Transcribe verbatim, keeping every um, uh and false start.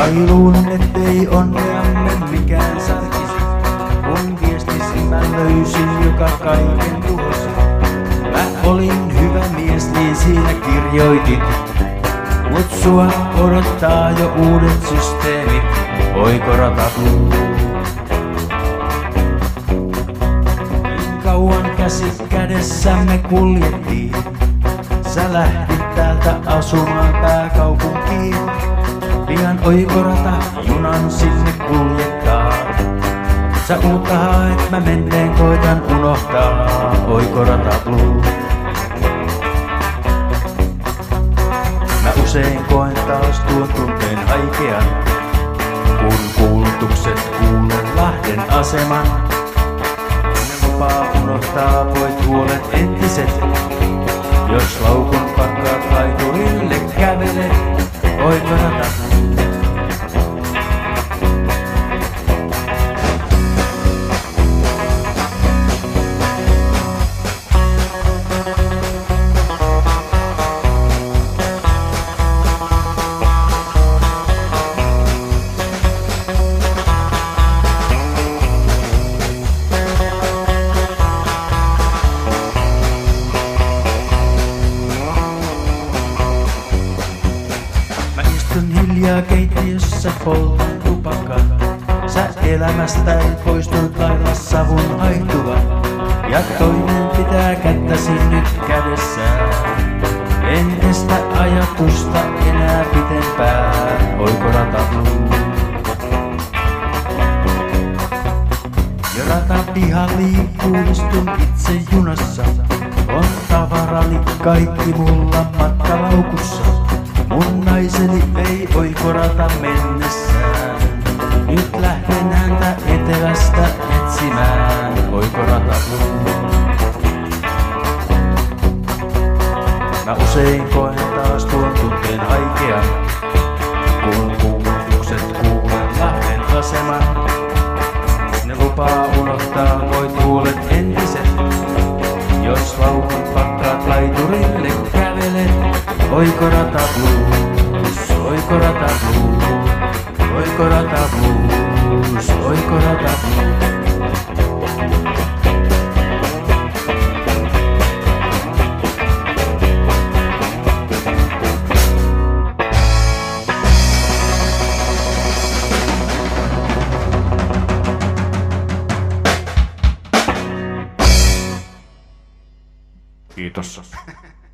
Kai luulen, ettei onneamme mikään särkisi, kun viestisi mä löysin, joka kaiken tuhosi. Mä olin hyvä mies, niin siinä kirjoitit, mut sua odottaa jo uudet systeemit. Voiko Ratablue? Niin kauan käsi kädessämme kuljettiin, sä lähdit täältä asumaan pääkaupunkiin. Pian oikorata junan sinne kuljettaa. Sä uutta haet, mä menteen koitan unohtaa. Oikoratablue. Mä usein koen taas tuon tunteen haikean, kun kuulutukset kuulen Lahden aseman. Ne lupaa unohtaa, voit huolet entiset, jos laukun pakkaat laiturille kävelet. Oikoratablue. Hiljaa keittiössä poltan tupakkaa. Sä elämästä poistut lailla savun haihtuva. Ja toinen pitää kättäsi nyt kädessään. En estä ajatusta enää pitempään. Oikoratablue. Jo ratapiha liikkuu, istun itse junassa. On tavarani kaikki mulla matkalaukussa. Mun naiseni ei oikorata mennessään. Nyt lähden häntä etelästä etsimään. Oikoratablue. Mä usein koen taas tuon tunteen haikean, kun kuulutukset kuulen Lahden aseman. Ne lupaa unohtaa, voit huolet entiset, jos laukun pakkaat laiturille kävelet. Oikoratablue, oikoratablue, oikoratablue, oikoratablue. Kiitos.